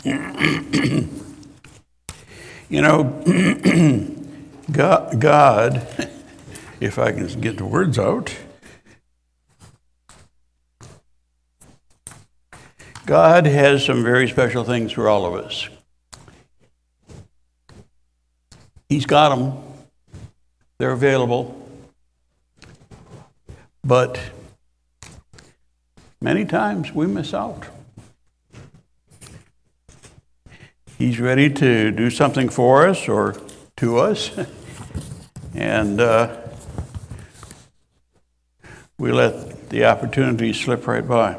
You know, God, if I can get the words out, God has some very special things for all of us. He's got them. They're available. But many times we miss out. He's ready to do something for us or to us, and we let the opportunity slip right by.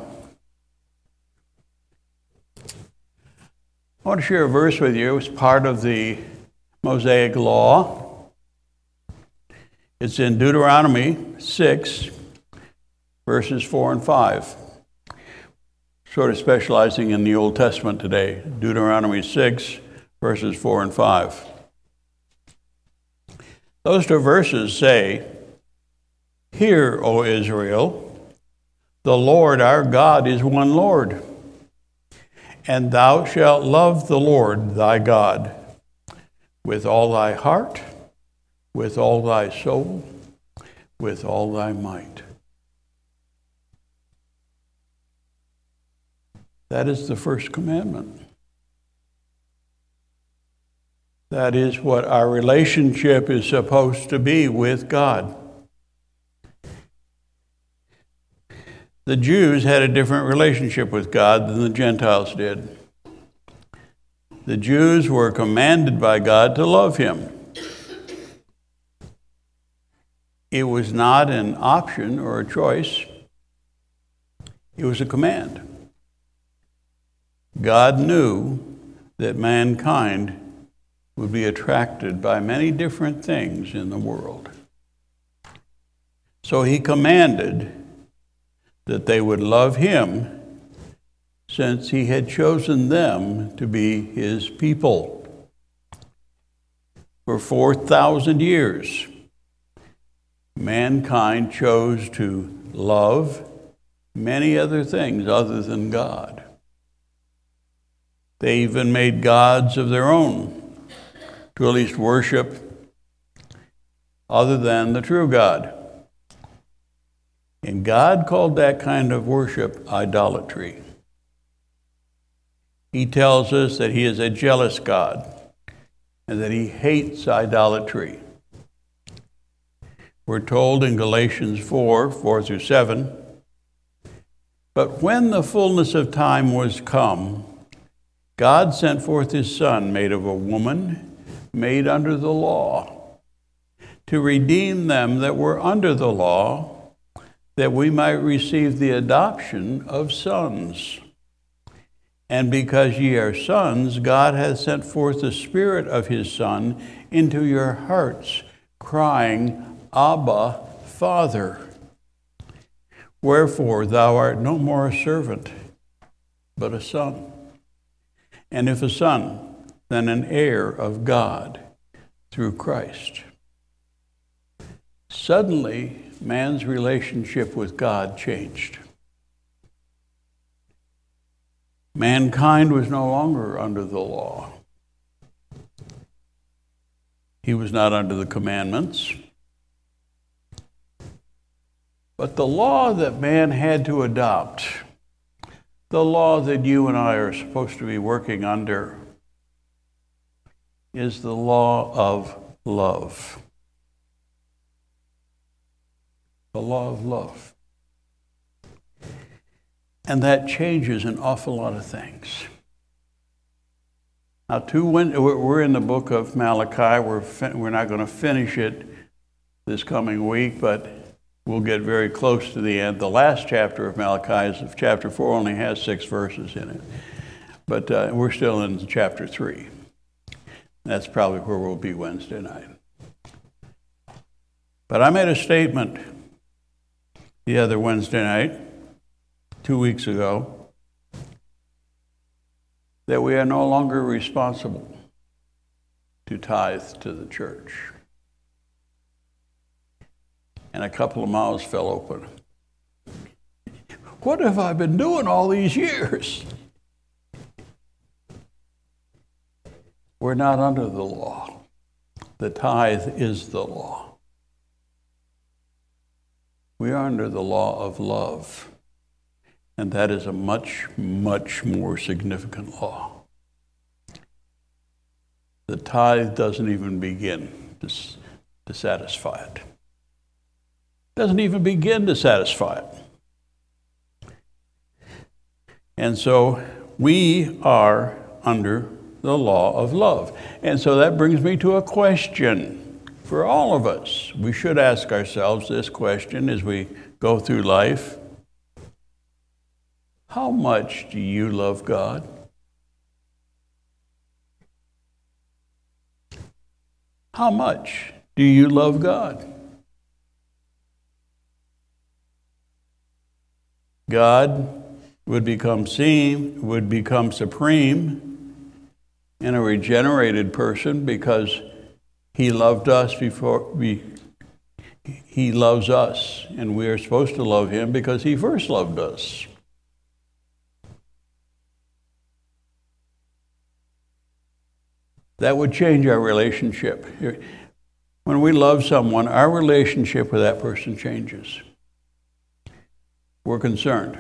I want to share a verse with you. It's part of the Mosaic Law. It's in Deuteronomy 6, verses 4 and 5. Sort of specializing in the Old Testament today. Deuteronomy 6, verses 4 and 5. Those two verses say, "Hear, O Israel, the Lord our God is one Lord, and thou shalt love the Lord thy God with all thy heart, with all thy soul, with all thy might." That is the first commandment. That is what our relationship is supposed to be with God. The Jews had a different relationship with God than the Gentiles did. The Jews were commanded by God to love Him. It was not an option or a choice. It was a command. God knew that mankind would be attracted by many different things in the world. So He commanded that they would love Him, since He had chosen them to be His people. For 4,000 years, mankind chose to love many other things other than God. They even made gods of their own to at least worship other than the true God. And God called that kind of worship idolatry. He tells us that He is a jealous God and that He hates idolatry. We're told in Galatians 4 through 7, "But when the fullness of time was come, God sent forth His Son, made of a woman, made under the law, to redeem them that were under the law, that we might receive the adoption of sons. And because ye are sons, God hath sent forth the Spirit of His Son into your hearts, crying, Abba, Father. Wherefore thou art no more a servant, but a son. And if a son, then an heir of God through Christ." Suddenly, man's relationship with God changed. Mankind was no longer under the law. He was not under the commandments. But the law that man had to adopt, the law that you and I are supposed to be working under, is the law of love. The law of love. And that changes an awful lot of things. Now, we're in the book of Malachi. We're not going to finish it this coming week, but we'll get very close to the end. The last chapter of Malachi, chapter 4, only has 6 verses in it. But we're still in chapter 3. That's probably where we'll be Wednesday night. But I made a statement the other Wednesday night, 2 weeks ago, that we are no longer responsible to tithe to the church. And a couple of mouths fell open. What have I been doing all these years? we're not under the law. The tithe is the law. We are under the law of love. And that is a much, much more significant law. The tithe doesn't even begin to satisfy it. Doesn't even begin to satisfy it. And so we are under the law of love. And so that brings me to a question for all of us. We should ask ourselves this question as we go through life. How much do you love God? How much do you love God? God would become supreme in a regenerated person because he loved us he loves us, and we are supposed to love him because he first loved us. That would change our relationship. When we love someone, our relationship with that person changes. We're concerned.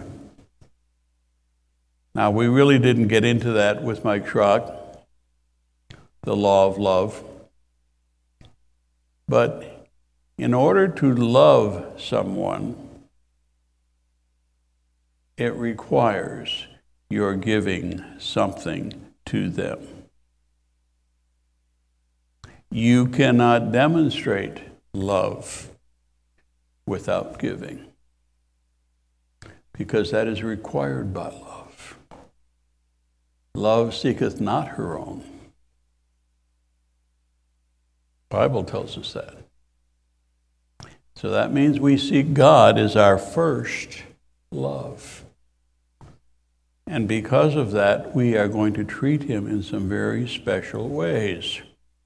Now, we really didn't get into that with Mike Schrock, the law of love. But in order to love someone, it requires your giving something to them. You cannot demonstrate love without giving, because that is required by love. Love seeketh not her own. The Bible tells us that. So that means we see God as our first love. And because of that, we are going to treat him in some very special ways.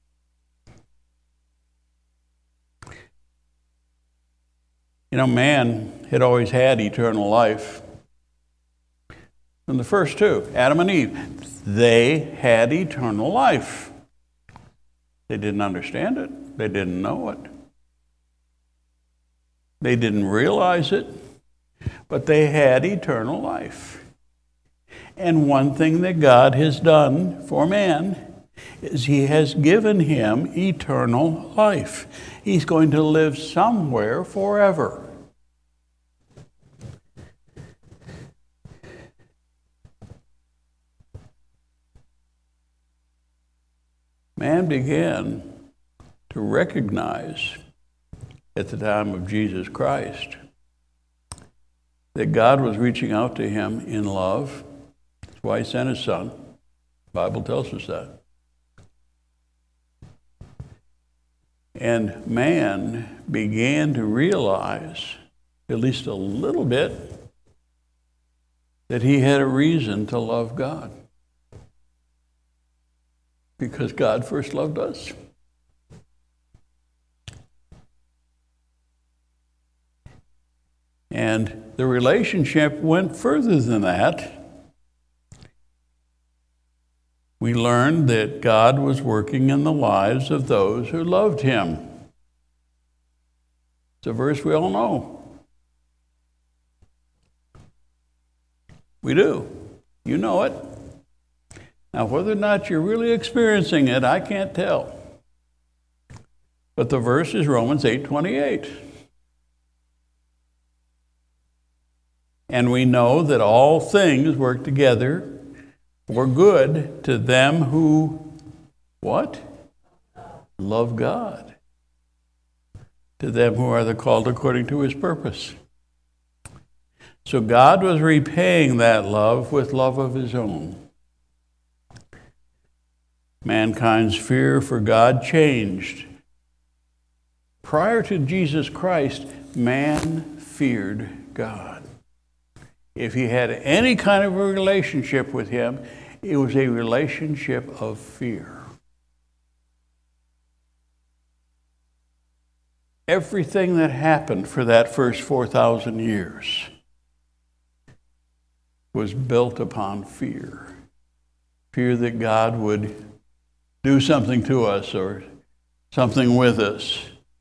You know, man had always had eternal life. And the first two, Adam and Eve, they had eternal life. They didn't understand it. They didn't know it. They didn't realize it. But they had eternal life. And one thing that God has done for man is he has given him eternal life. He's going to live somewhere forever. Man began to recognize at the time of Jesus Christ that God was reaching out to him in love. That's why he sent his son. The Bible tells us that. And man began to realize, at least a little bit, that he had a reason to love God. Because God first loved us. And the relationship went further than that. We learned that God was working in the lives of those who loved him. It's a verse we all know. We do. You know it. Now, whether or not you're really experiencing it, I can't tell. But the verse is Romans 8:28. And we know that all things work together for good to them who, what? Love God. To them who are the called according to his purpose. So God was repaying that love with love of his own. Mankind's fear for God changed. Prior to Jesus Christ, man feared God. If he had any kind of a relationship with him, it was a relationship of fear. Everything that happened for that first 4,000 years was built upon fear. Fear that God would do something to us or something with us.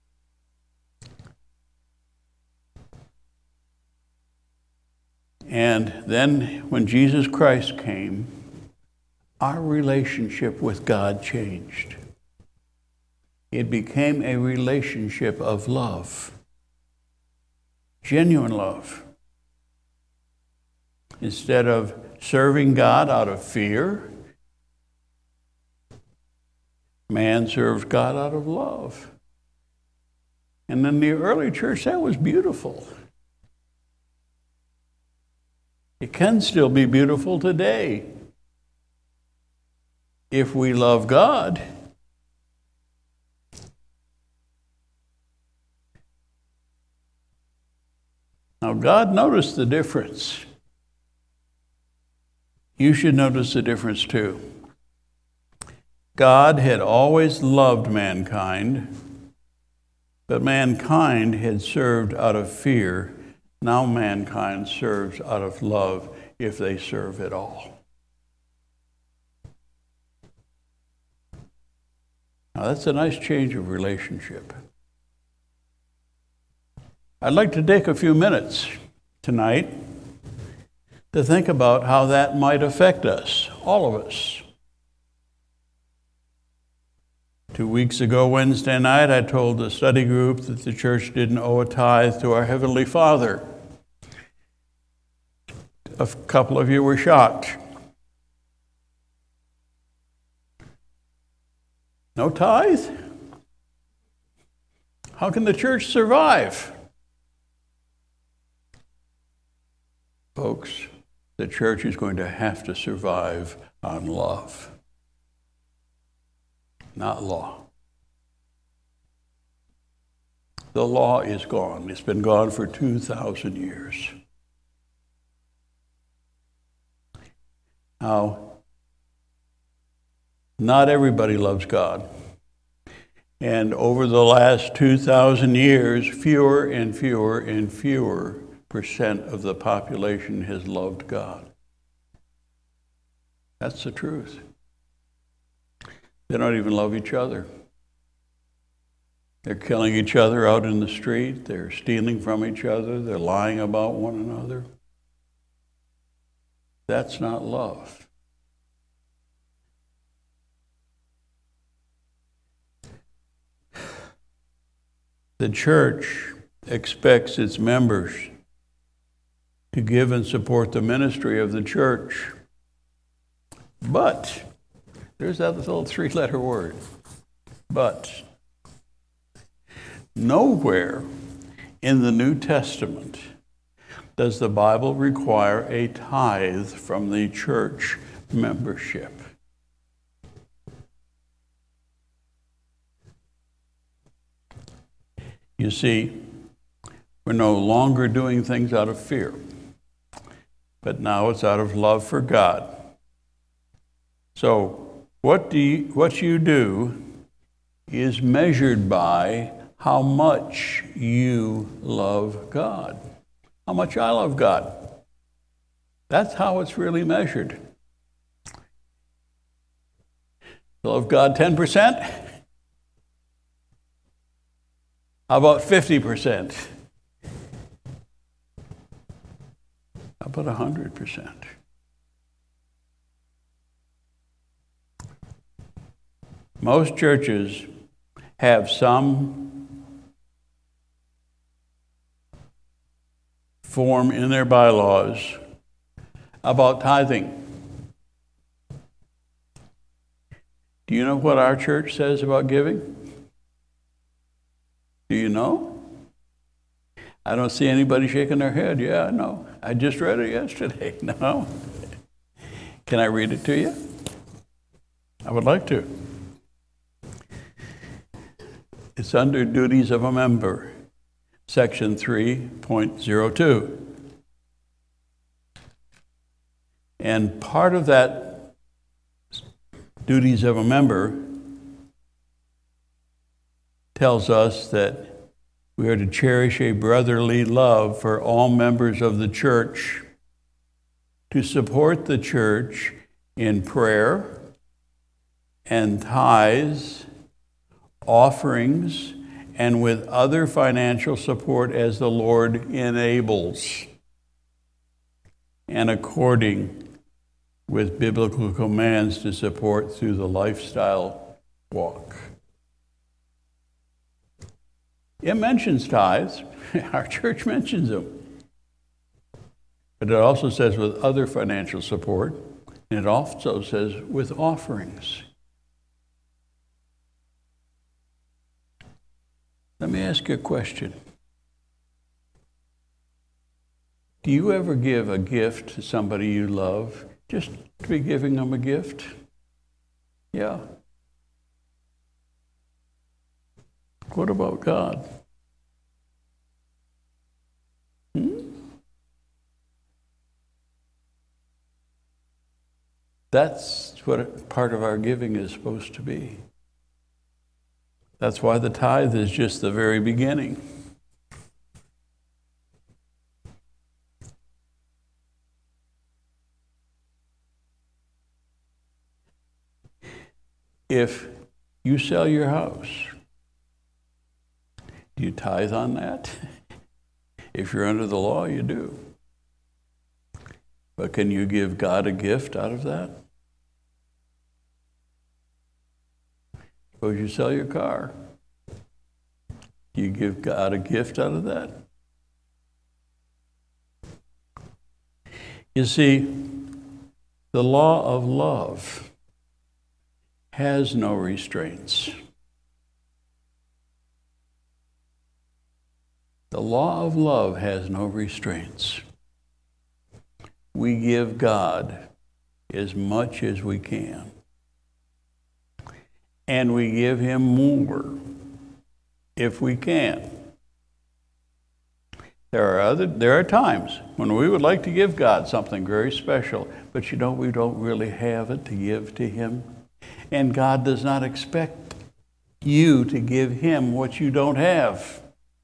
And then when Jesus Christ came, our relationship with God changed. It became a relationship of love, genuine love. Instead of serving God out of fear, man served God out of love. And in the early church, that was beautiful. It can still be beautiful today if we love God. Now, God noticed the difference. You should notice the difference too. God had always loved mankind, but mankind had served out of fear. Now mankind serves out of love, if they serve at all. Now that's a nice change of relationship. I'd like to take a few minutes tonight to think about how that might affect us, all of us. 2 weeks ago, Wednesday night, I told the study group that the church didn't owe a tithe to our Heavenly Father. A couple of you were shocked. No tithe? How can the church survive? Folks, the church is going to have to survive on love, not law. The law is gone. It's been gone for 2,000 years. Now, not everybody loves God. And over the last 2,000 years, fewer and fewer and fewer percent of the population has loved God. That's the truth. They don't even love each other. They're killing each other out in the street. They're stealing from each other. They're lying about one another. That's not love. The church expects its members to give and support the ministry of the church. But, there's that little three-letter word, but. Nowhere in the New Testament does the Bible require a tithe from the church membership. You see, we're no longer doing things out of fear, but now it's out of love for God. So what you do is measured by how much you love God. How much I love God. That's how it's really measured. Love God 10%? How about 50%? How about 100%? Most churches have some form in their bylaws about tithing. Do you know what our church says about giving? Do you know? I don't see anybody shaking their head. Yeah, I know. I just read it yesterday. No. Can I read it to you? I would like to. It's under Duties of a Member, Section 3.02. And part of that Duties of a Member tells us that we are to cherish a brotherly love for all members of the church, to support the church in prayer, and tithes, offerings, and with other financial support as the Lord enables, and according with biblical commands to support through the lifestyle walk. It mentions tithes. Our church mentions them. But it also says with other financial support, and it also says with offerings. Let me ask you a question. Do you ever give a gift to somebody you love just to be giving them a gift? Yeah. What about God? That's what part of our giving is supposed to be. That's why the tithe is just the very beginning. If you sell your house, do you tithe on that? If you're under the law, you do. But can you give God a gift out of that? Suppose you sell your car. Do you give God a gift out of that? You see, the law of love has no restraints. The law of love has no restraints. We give God as much as we can. And we give him more if we can. There are times when we would like to give God something very special, but we don't really have it to give to him. And God does not expect you to give him what you don't have.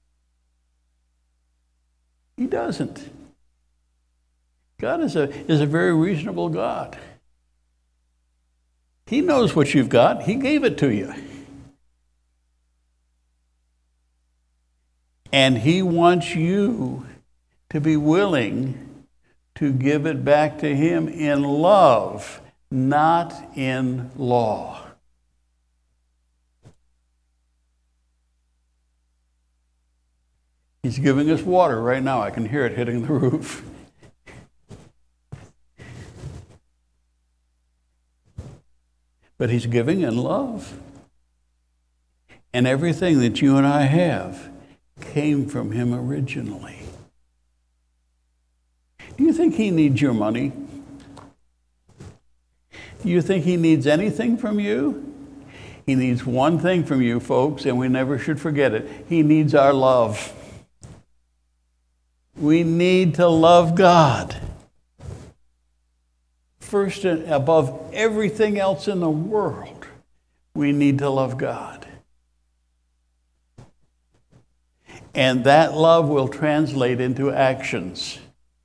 He doesn't. God is a very reasonable God. He knows what you've got. He gave it to you. And he wants you to be willing to give it back to him in love, not in law. He's giving us water right now. I can hear it hitting the roof. But he's giving in love. And everything that you and I have came from him originally. Do you think he needs your money? Do you think he needs anything from you? He needs one thing from you, folks, and we never should forget it. He needs our love. We need to love God. First and above everything else in the world, we need to love God. And that love will translate into actions.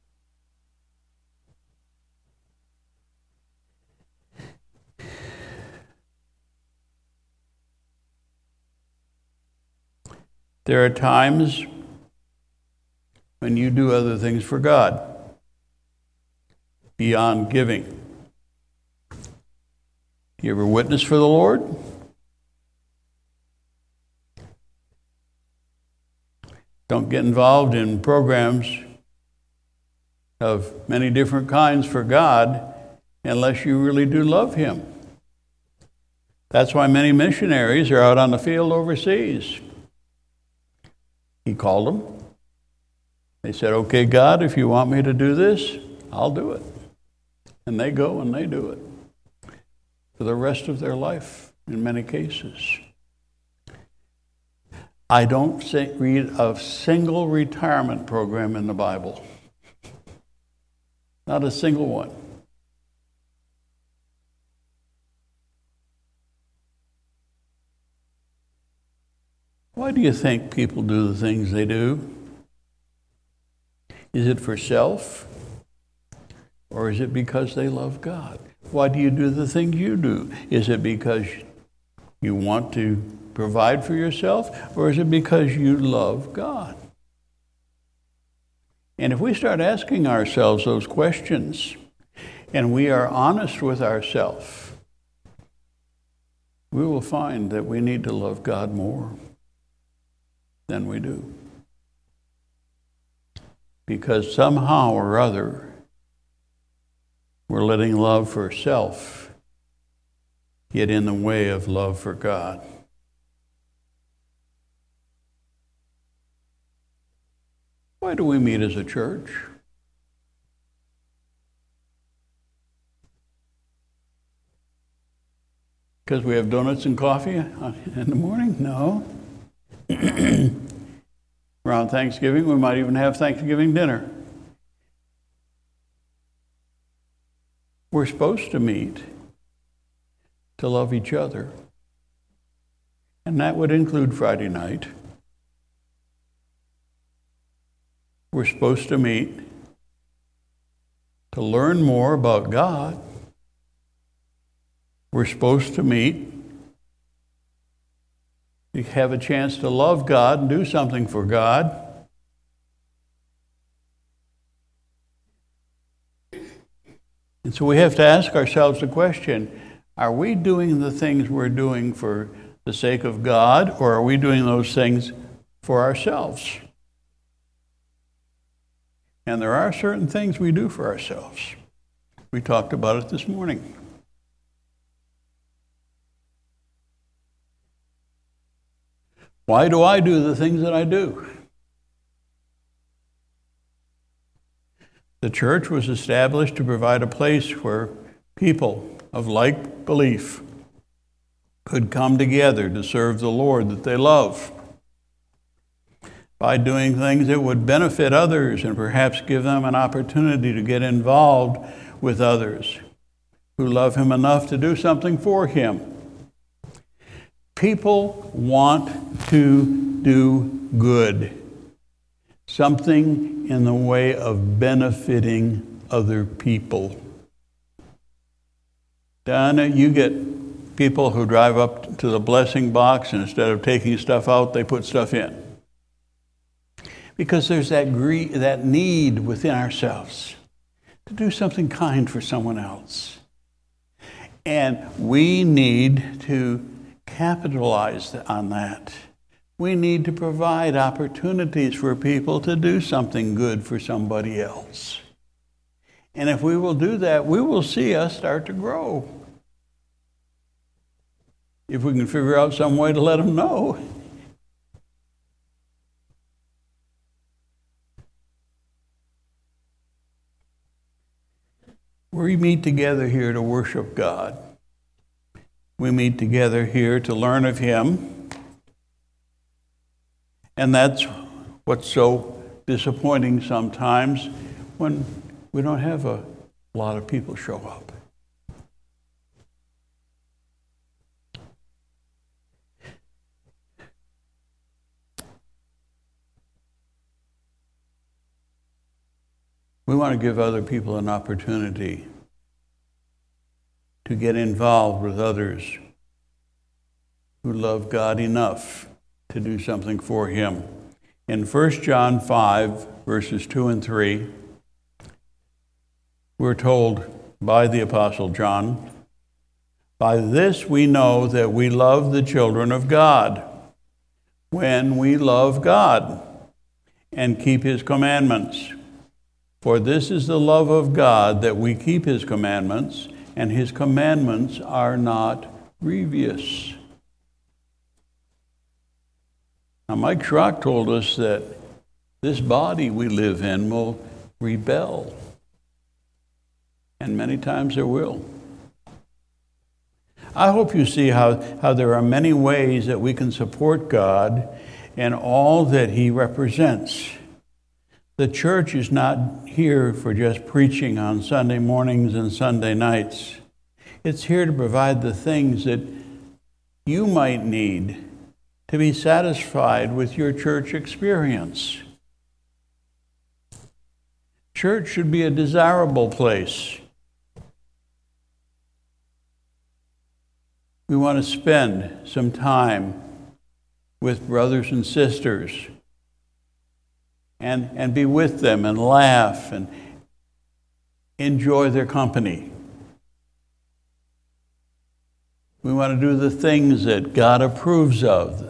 There are times when you do other things for God beyond giving. You ever witness for the Lord? Don't get involved in programs of many different kinds for God unless you really do love him. That's why many missionaries are out on the field overseas. He called them. They said, okay, God, if you want me to do this, I'll do it. And they go and they do it for the rest of their life in many cases. I don't read a single retirement program in the Bible. Not a single one. Why do you think people do the things they do? Is it for self? Or is it because they love God? Why do you do the things you do? Is it because you want to provide for yourself? Or is it because you love God? And if we start asking ourselves those questions, and we are honest with ourselves, we will find that we need to love God more than we do. Because somehow or other, we're letting love for self get in the way of love for God. Why do we meet as a church? Because we have donuts and coffee in the morning? No. Around Thanksgiving, we might even have Thanksgiving dinner. We're supposed to meet to love each other. And that would include Friday night. We're supposed to meet to learn more about God. We're supposed to meet to have a chance to love God and do something for God. And so we have to ask ourselves the question, are we doing the things we're doing for the sake of God, or are we doing those things for ourselves? And there are certain things we do for ourselves. We talked about it this morning. Why do I do the things that I do? The church was established to provide a place where people of like belief could come together to serve the Lord that they love by doing things that would benefit others and perhaps give them an opportunity to get involved with others who love Him enough to do something for Him. People want to do good, something in the way of benefiting other people. Donna, you get people who drive up to the blessing box and instead of taking stuff out, they put stuff in. Because there's that need within ourselves to do something kind for someone else. And we need to capitalize on that. We need to provide opportunities for people to do something good for somebody else. And if we will do that, we will see us start to grow. If we can figure out some way to let them know. We meet together here to worship God. We meet together here to learn of Him. And that's what's so disappointing sometimes when we don't have a lot of people show up. We want to give other people an opportunity to get involved with others who love God enough to do something for Him. In 1 John 5, verses 2 and 3, we're told by the Apostle John, "By this we know that we love the children of God, when we love God and keep His commandments. For this is the love of God, that we keep His commandments, and His commandments are not grievous." Now, Mike Schrock told us that this body we live in will rebel. And many times there will. I hope you see how there are many ways that we can support God and all that He represents. The church is not here for just preaching on Sunday mornings and Sunday nights. It's here to provide the things that you might need to be satisfied with your church experience. Church should be a desirable place. We want to spend some time with brothers and sisters and be with them and laugh and enjoy their company. We want to do the things that God approves of.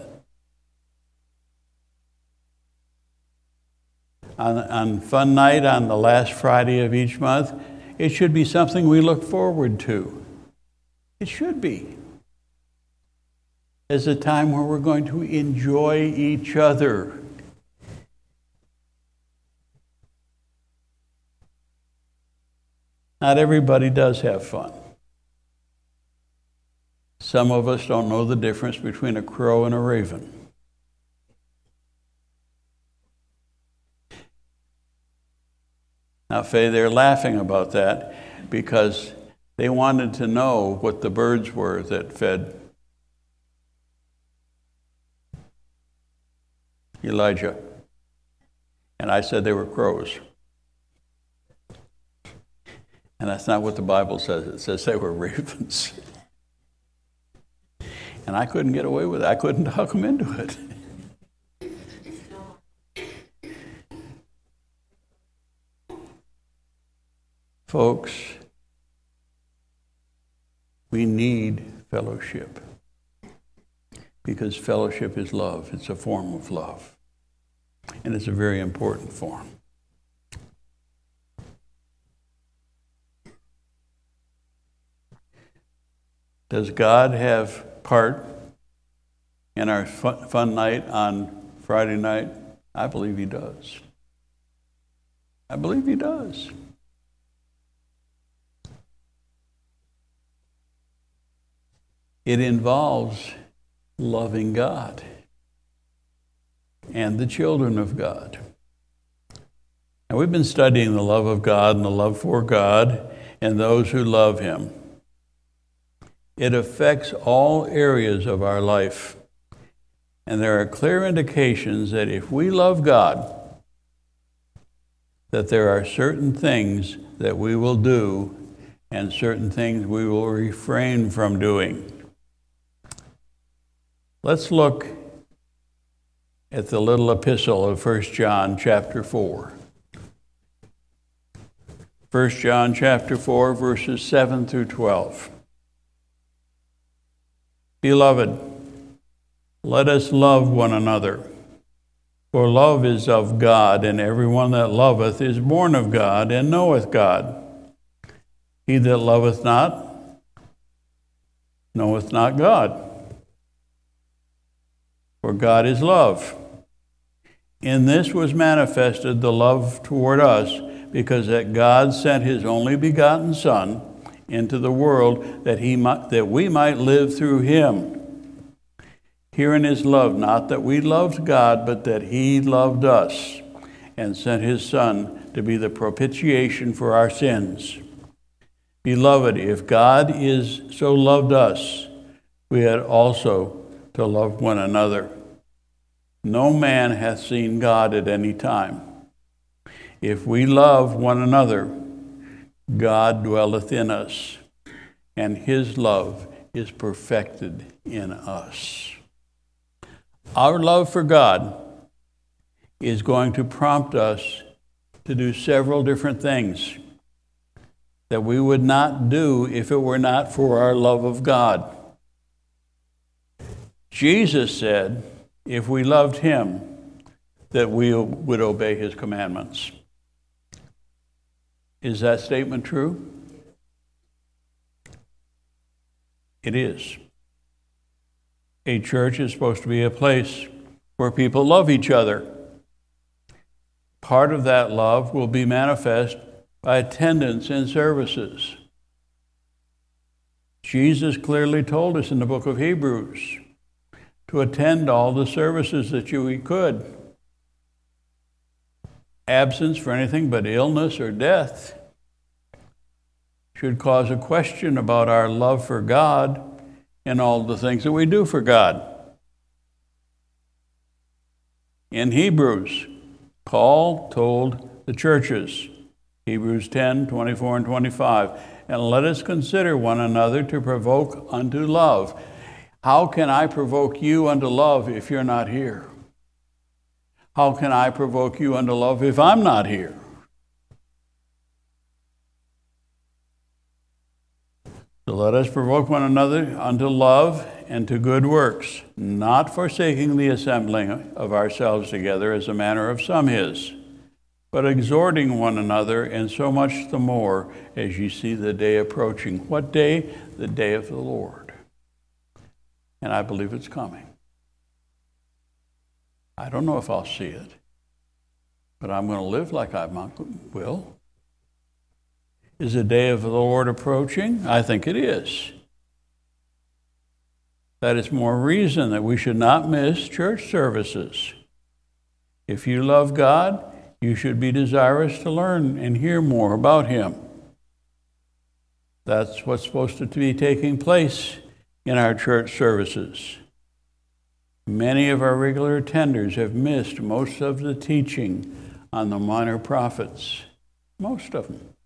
On fun night on the last Friday of each month, it should be something we look forward to. It should be. As a time where we're going to enjoy each other. Not everybody does have fun. Some of us don't know the difference between a crow and a raven. Now, Faye, they're laughing about that because they wanted to know what the birds were that fed Elijah. And I said they were crows. And that's not what the Bible says. It says they were ravens. And I couldn't get away with it. I couldn't talk them into it. Folks, we need fellowship. Because fellowship is love. It's a form of love. And it's a very important form. Does God have part in our fun night on Friday night? I believe he does. I believe he does. It involves loving God and the children of God. And we've been studying the love of God and the love for God and those who love him. It affects all areas of our life. And there are clear indications that if we love God, that there are certain things that we will do and certain things we will refrain from doing. Let's look at the little epistle of 1 John chapter 4. 1 John chapter 4, verses 7 through 12. Beloved, let us love one another, for love is of God, and everyone that loveth is born of God and knoweth God. He that loveth not knoweth not God, for God is love. In this was manifested the love toward us, because that God sent his only begotten Son into the world that we might live through him. Herein is love, not that we loved God, but that he loved us and sent his Son to be the propitiation for our sins. Beloved, if God is so loved us, we had also to love one another. No man hath seen God at any time. If we love one another, God dwelleth in us, and his love is perfected in us. Our love for God is going to prompt us to do several different things that we would not do if it were not for our love of God. Jesus said, if we loved him, that we would obey his commandments. Is that statement true? It is. A church is supposed to be a place where people love each other. Part of that love will be manifest by attendance in services. Jesus clearly told us in the book of Hebrews to attend all the services that we could. Absence for anything but illness or death should cause a question about our love for God and all the things that we do for God. In Hebrews, Paul told the churches Hebrews 10, 24 and 25. And let us consider one another to provoke unto love. How can I provoke you unto love if you're not here? How can I provoke you unto love if I'm not here? So let us provoke one another unto love and to good works, not forsaking the assembling of ourselves together as the manner of some is, but exhorting one another, and so much the more as ye see the day approaching. What day? The day of the Lord. And I believe it's coming. I don't know if I'll see it, but I'm going to live like I will. Is the day of the Lord approaching? I think it is. That is more reason that we should not miss church services. If you love God, you should be desirous to learn and hear more about Him. That's what's supposed to be taking place in our church services. Many of our regular attenders have missed most of the teaching on the minor prophets. Most of them.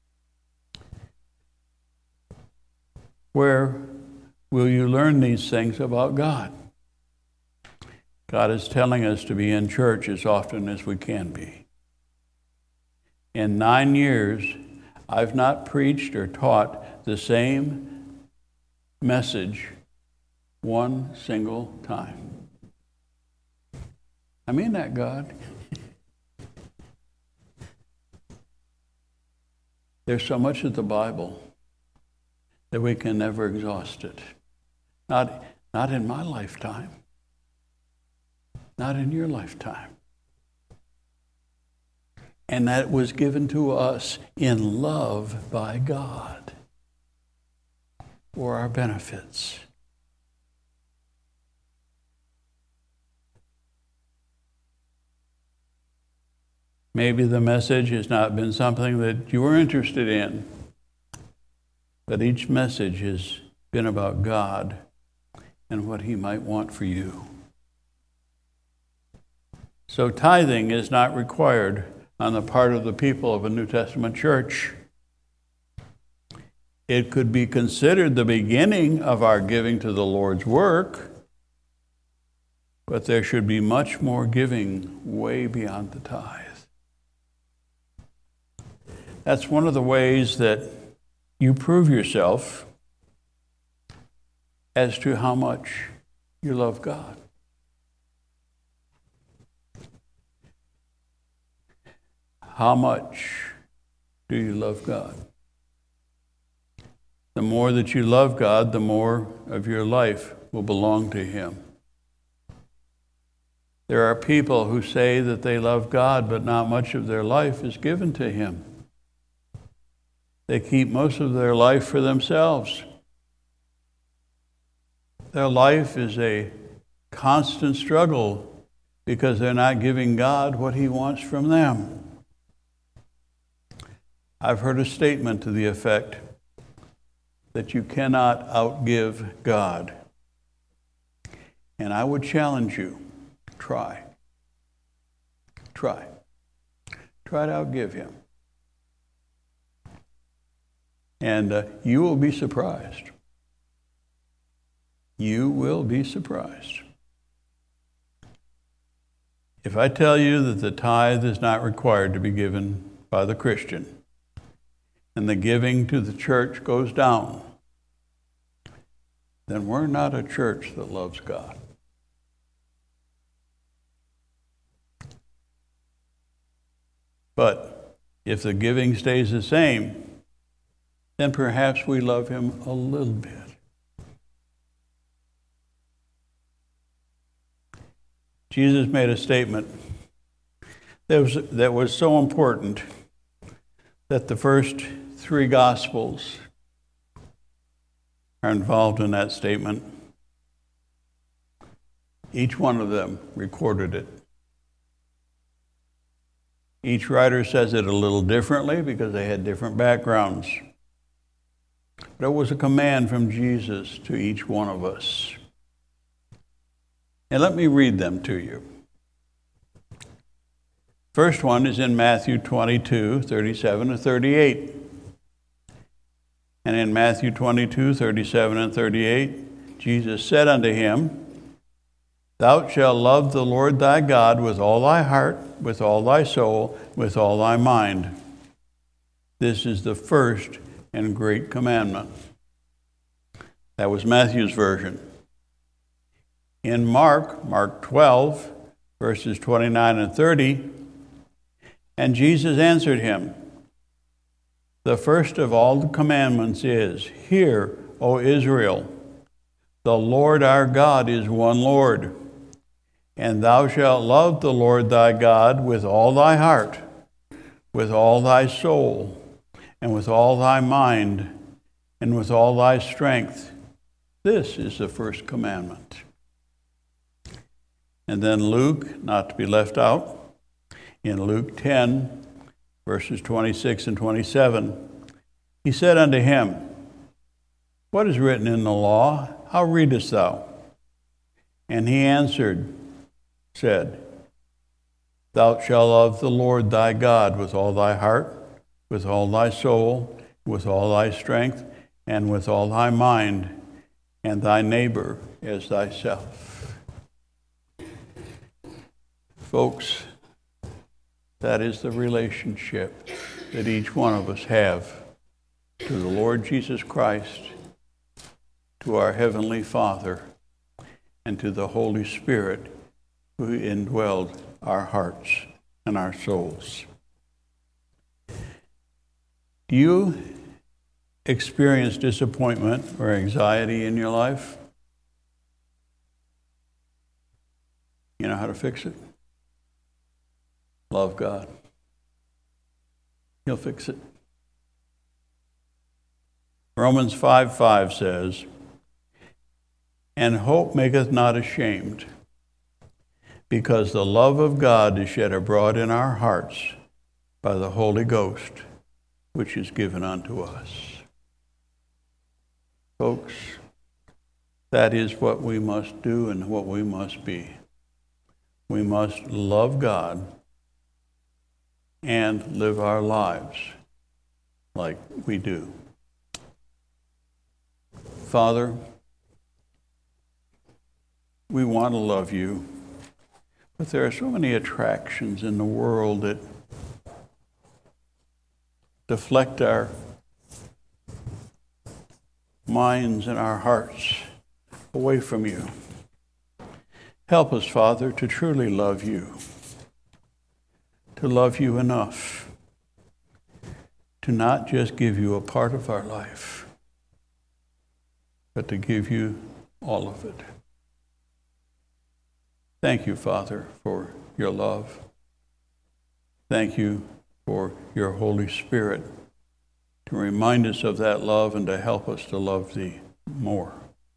Where will you learn these things about God? God is telling us to be in church as often as we can be. In 9 years, I've not preached or taught the same message one single time. I mean that, God. There's so much of the Bible that we can never exhaust it. Not in my lifetime. Not in your lifetime. And that was given to us in love by God for our benefits. Maybe the message has not been something that you were interested in, but each message has been about God and what He might want for you. So tithing is not required on the part of the people of a New Testament church. It could be considered the beginning of our giving to the Lord's work, but there should be much more giving way beyond the tithe. That's one of the ways that you prove yourself as to how much you love God. How much do you love God? The more that you love God, the more of your life will belong to Him. There are people who say that they love God, but not much of their life is given to Him. They keep most of their life for themselves. Their life is a constant struggle because they're not giving God what He wants from them. I've heard a statement to the effect that you cannot outgive God. And I would challenge you, try. Try to outgive Him. And you will be surprised. You will be surprised. If I tell you that the tithe is not required to be given by the Christian, and the giving to the church goes down, then we're not a church that loves God. But if the giving stays the same, then perhaps we love Him a little bit. Jesus made a statement that was so important that the first 3 Gospels are involved in that statement. Each one of them recorded it. Each writer says it a little differently because they had different backgrounds. But it was a command from Jesus to each one of us. And let me read them to you. First one is in Matthew 22, 37 and 38. And in Matthew 22, 37 and 38, Jesus said unto him, Thou shalt love the Lord thy God with all thy heart, with all thy soul, with all thy mind. This is the first and great commandment. That was Matthew's version. In Mark 12, verses 29 and 30, and Jesus answered him, The first of all the commandments is, Hear, O Israel, the Lord our God is one Lord. And thou shalt love the Lord thy God with all thy heart, with all thy soul, and with all thy mind, and with all thy strength. This is the first commandment. And then Luke, not to be left out, in Luke 10, verses 26 and 27, he said unto him, What is written in the law? How readest thou? And he said, Thou shalt love the Lord thy God with all thy heart, with all thy soul, with all thy strength, and with all thy mind, and thy neighbor as thyself. Folks, that is the relationship that each one of us have to the Lord Jesus Christ, to our Heavenly Father, and to the Holy Spirit, who indwelled our hearts and our souls. Do you experience disappointment or anxiety in your life? You know how to fix it? Love God. He'll fix it. Romans 5:5 says, And hope maketh not ashamed, because the love of God is shed abroad in our hearts by the Holy Ghost, which is given unto us. Folks, that is what we must do and what we must be. We must love God and live our lives like we do. Father, we want to love you, but there are so many attractions in the world that deflect our minds and our hearts away from you. Help us, Father, to truly love you, to love you enough, to not just give you a part of our life, but to give you all of it. Thank you, Father, for your love. Thank you for your Holy Spirit to remind us of that love and to help us to love thee more.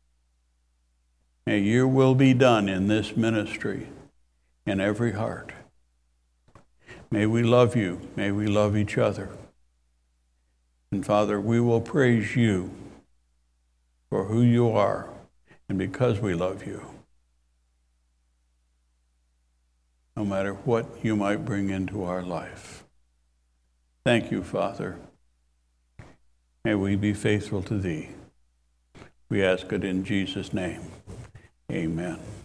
May your will be done in this ministry, in every heart. May we love you. May we love each other. And Father, we will praise you for who you are and because we love you, no matter what you might bring into our life. Thank you, Father. May we be faithful to thee. We ask it in Jesus' name. Amen.